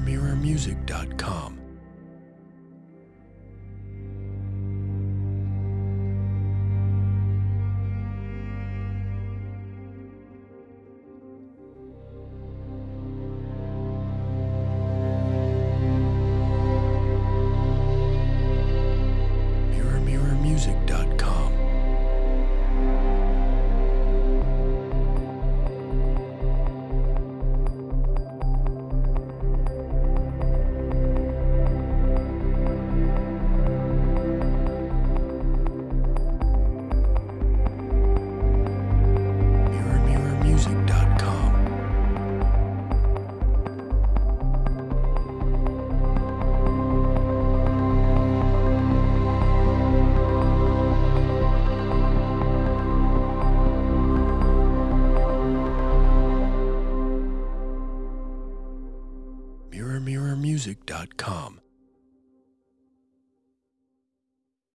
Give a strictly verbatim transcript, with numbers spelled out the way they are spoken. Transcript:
mirror music dot com. mirror mirror music dot com. mirror mirror music dot com. mirror mirror music dot com.